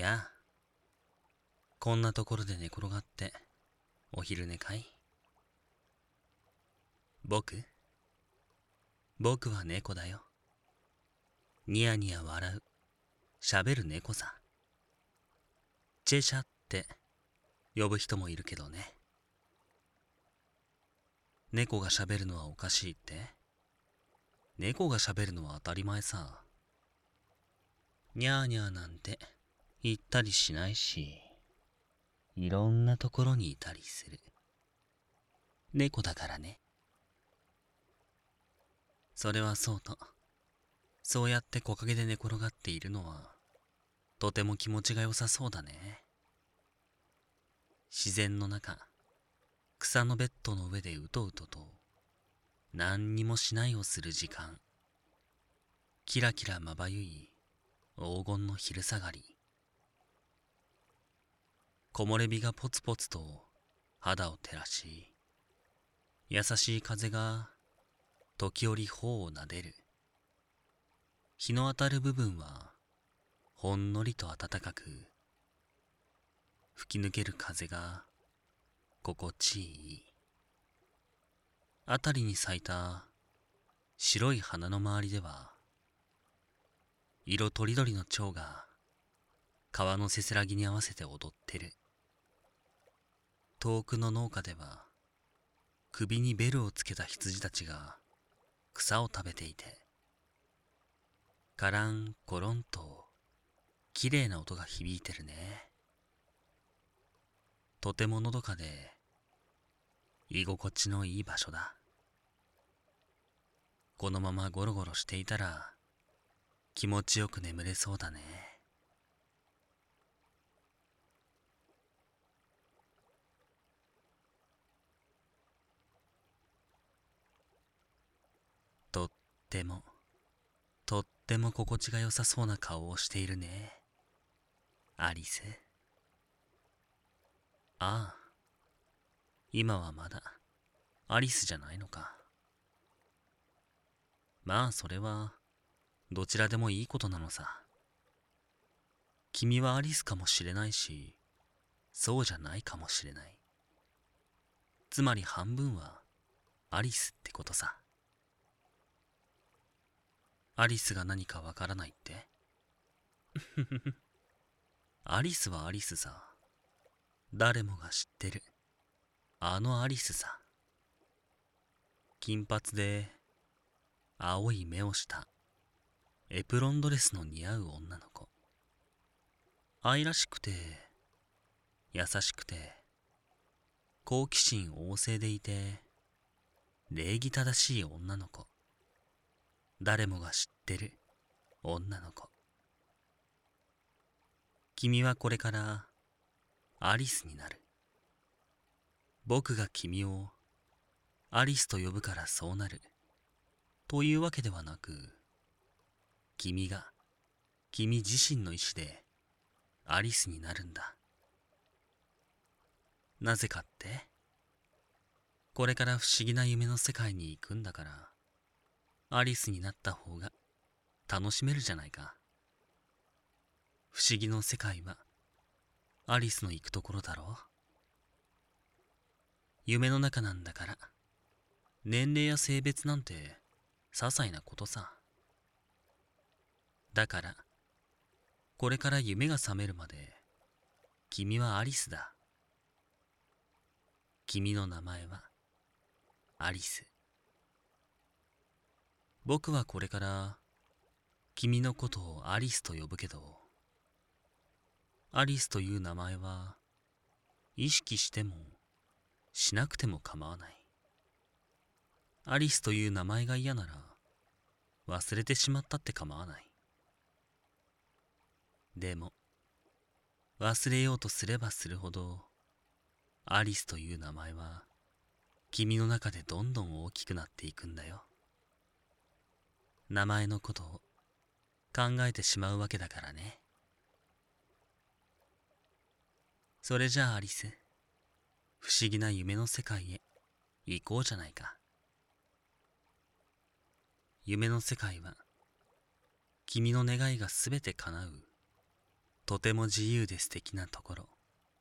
やあ、こんなところで寝転がってお昼寝かい？僕は猫だよ。ニヤニヤ笑う、喋る猫さ。チェシャって呼ぶ人もいるけどね。猫が喋るのはおかしいって？猫が喋るのは当たり前さ。ニャーニャーなんて言ったりしないし、いろんなところにいたりする。猫だからね。それはそうと、そうやって木陰で寝転がっているのは、とても気持ちが良さそうだね。自然の中、草のベッドの上でうとうとと、何にもしないをする時間。キラキラまばゆい黄金の昼下がり。木漏れ日がポツポツと肌を照らし、優しい風が時折頬をなでる。日の当たる部分はほんのりと暖かく、吹き抜ける風が心地いい。あたりに咲いた白い花の周りでは、色とりどりの蝶が川のせせらぎに合わせて踊ってる。遠くの農家では、首にベルをつけた羊たちが草を食べていて、カランコロンときれいな音が響いてるね。とてものどかで居心地のいい場所だ。このままゴロゴロしていたら気持ちよく眠れそうだね。とってもとっても心地が良さそうな顔をしているね、アリス。ああ、今はまだアリスじゃないのか。まあそれはどちらでもいいことなのさ。君はアリスかもしれないし、そうじゃないかもしれない。つまり半分はアリスってことさ。アリスが何かわからないって？アリスはアリスさ。誰もが知ってる。あのアリスさ。金髪で青い目をしたエプロンドレスの似合う女の子。愛らしくて優しくて好奇心旺盛でいて礼儀正しい女の子。誰もが知ってる女の子。君はこれからアリスになる。僕が君をアリスと呼ぶからそうなるというわけではなく、君が君自身の意志でアリスになるんだ。なぜかって？これから不思議な夢の世界に行くんだから、アリスになった方が楽しめるじゃないか。不思議の世界はアリスの行くところだろう。夢の中なんだから、年齢や性別なんて些細なことさ。だから、これから夢が覚めるまで、君はアリスだ。君の名前はアリス。僕はこれから君のことをアリスと呼ぶけど、アリスという名前は意識してもしなくても構わない。アリスという名前が嫌なら忘れてしまったって構わない。でも忘れようとすればするほど、アリスという名前は君の中でどんどん大きくなっていくんだよ。名前のことを考えてしまうわけだからね。それじゃあアリス、不思議な夢の世界へ行こうじゃないか。夢の世界は君の願いがすべて叶うとても自由で素敵なところ。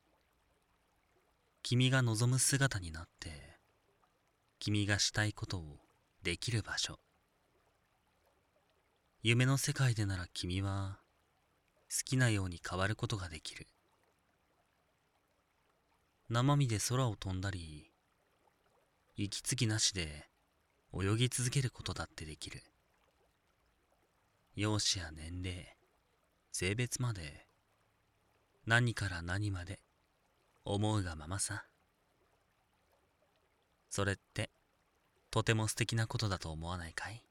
君が望む姿になって、君がしたいことをできる場所。夢の世界でなら君は好きなように変わることができる。生身で空を飛んだり、息継ぎなしで泳ぎ続けることだってできる。容姿や年齢、性別まで、何から何まで思うがままさ。それってとても素敵なことだと思わないかい？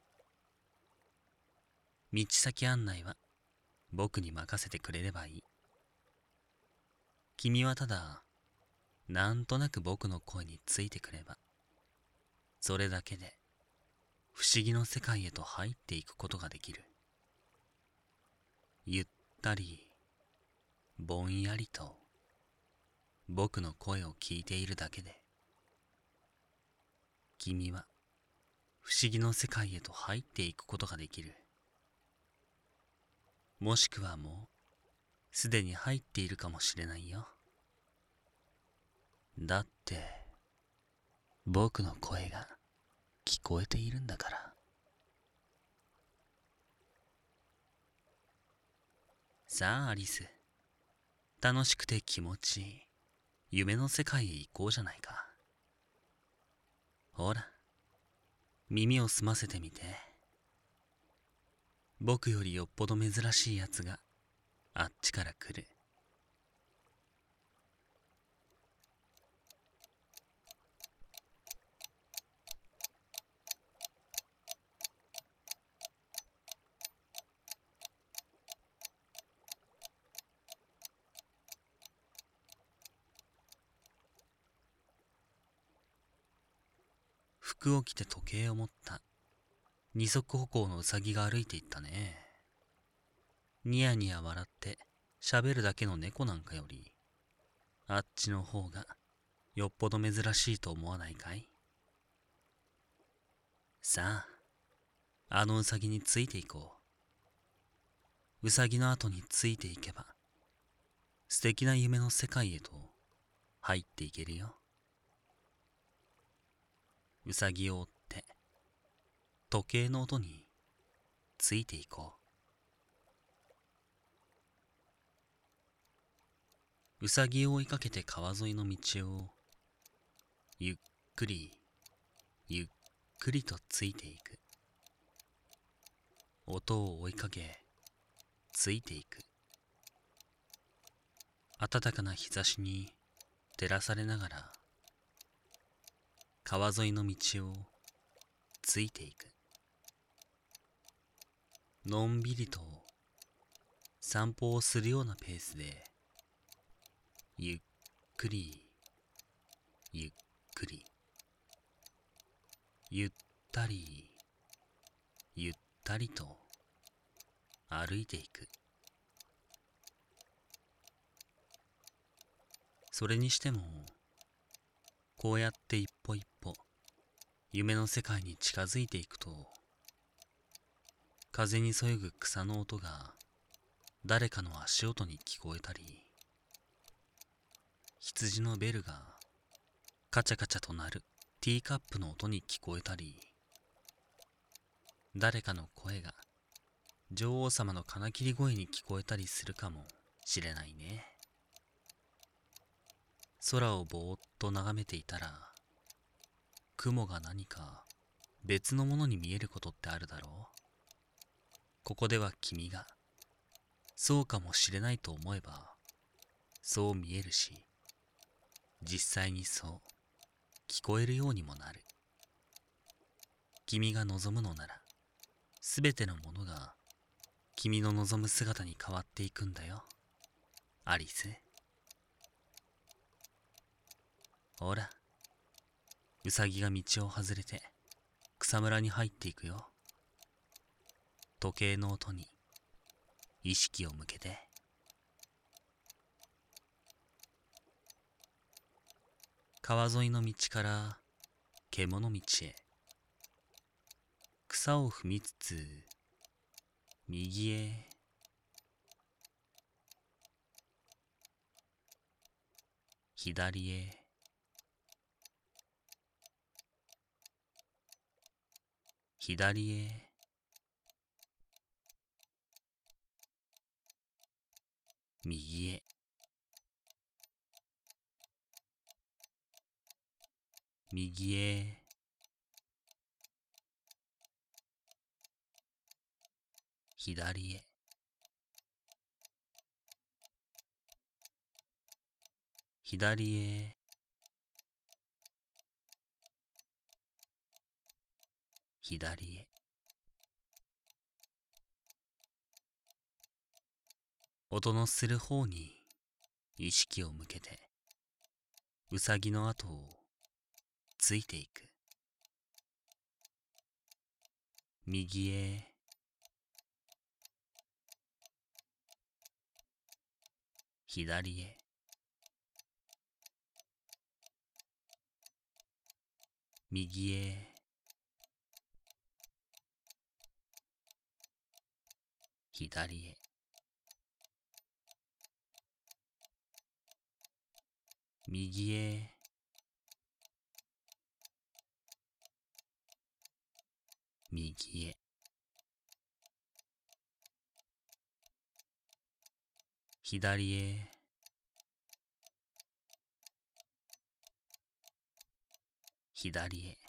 道先案内は僕に任せてくれればいい。君はただなんとなく僕の声についてくれば、それだけで不思議の世界へと入っていくことができる。ゆったりぼんやりと僕の声を聞いているだけで、君は不思議の世界へと入っていくことができる。もしくはもうすでに入っているかもしれないよ。だって僕の声が聞こえているんだから。さあアリス、楽しくて気持ちいい夢の世界へ行こうじゃないか。ほら、耳を澄ませてみて。僕よりよっぽど珍しいやつがあっちから来る。服を着て時計を持った二足歩行のウサギが歩いていったね。ニヤニヤ笑って喋るだけの猫なんかより、あっちの方がよっぽど珍しいと思わないかい？さあ、あのウサギについていこう。ウサギの後についていけば、素敵な夢の世界へと入っていけるよ。ウサギを追って時計の音についていこう。ウサギを追いかけて川沿いの道をゆっくりゆっくりとついていく。音を追いかけついていく。暖かな日差しに照らされながら川沿いの道をついていく。のんびりと散歩をするようなペースでゆっくりゆっくりゆったりゆったりと歩いていく。それにしてもこうやって一歩一歩夢の世界に近づいていくと、風にそよぐ草の音が誰かの足音に聞こえたり、羊のベルがカチャカチャと鳴るティーカップの音に聞こえたり、誰かの声が女王様の金切り声に聞こえたりするかもしれないね。空をぼーっと眺めていたら、雲が何か別のものに見えることってあるだろう。ここでは君がそうかもしれないと思えばそう見えるし、実際にそう聞こえるようにもなる。君が望むのなら、すべてのものが君の望む姿に変わっていくんだよ、アリス。ほら、ウサギが道を外れて草むらに入っていくよ。時計の音に意識を向けて。川沿いの道から獣道へ。草を踏みつつ右へ左へ、左へ、右へ、右へ、左へ、左へ、左へ。音のする方に意識を向けて、うさぎの後をついていく。右へ、左へ、右へ、左へ、右へ、右へ、左へ、左へ。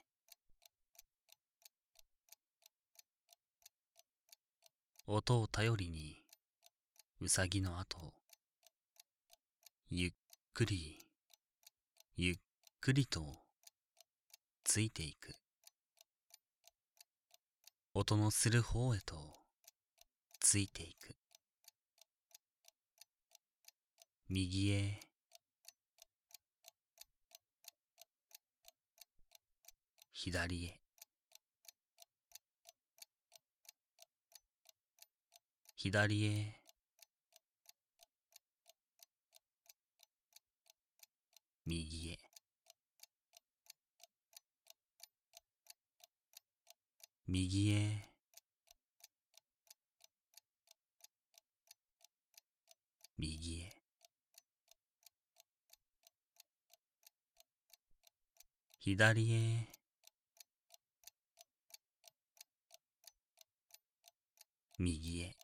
音を頼りにうさぎの後をゆっくりゆっくりとついていく。音のする方へとついていく。右へ、左へ、左へ、右へ、右へ、右へ、左へ、右へ。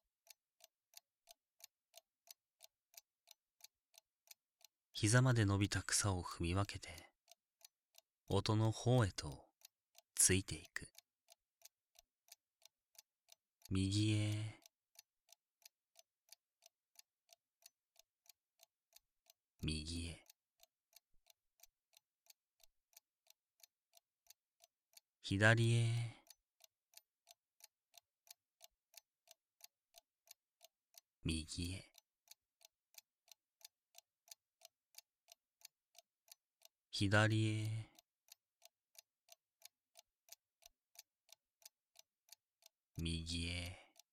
膝まで伸びた草を踏み分けて、音の方へとついていく。右へ、右へ、左へ、右へ、左へ、右へ、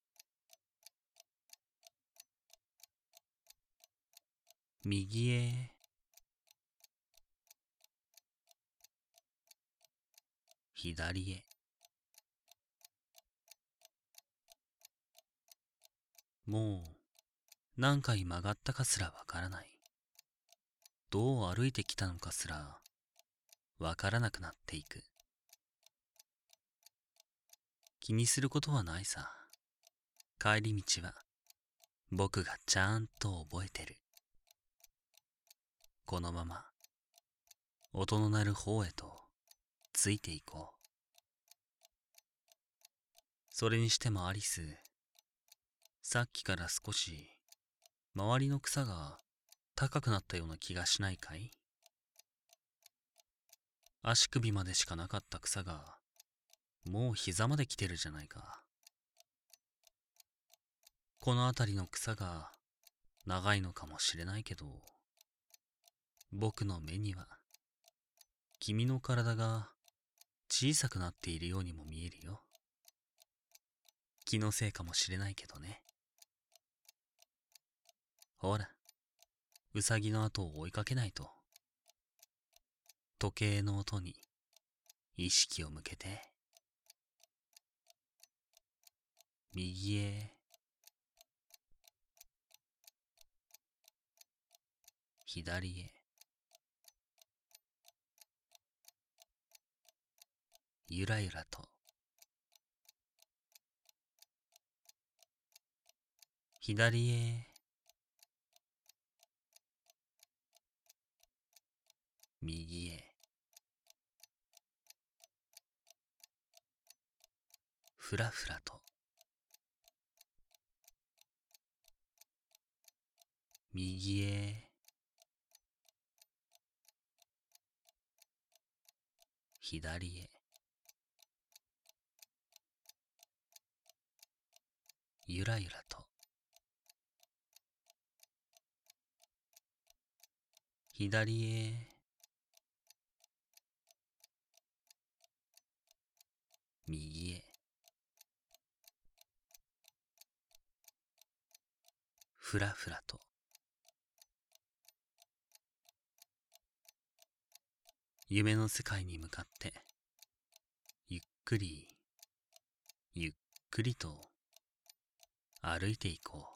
右へ、左へ。もう何回曲がったかすらわからない。どう歩いてきたのかすらわからなくなっていく。気にすることはないさ。帰り道は僕がちゃんと覚えてる。このまま音の鳴る方へとついていこう。それにしてもアリス、さっきから少し周りの草が高くなったような気がしないかい？足首までしかなかった草がもう膝まで来てるじゃないか。この辺りの草が長いのかもしれないけど、僕の目には君の体が小さくなっているようにも見えるよ。気のせいかもしれないけどね。ほら、うさぎの後を追いかけないと。時計の音に意識を向けて、右へ、左へ、 ゆらゆらと左へ右へふらふらと右へ左へゆらゆらと左へ右へふらふらと夢の世界に向かってゆっくりゆっくりと歩いていこう。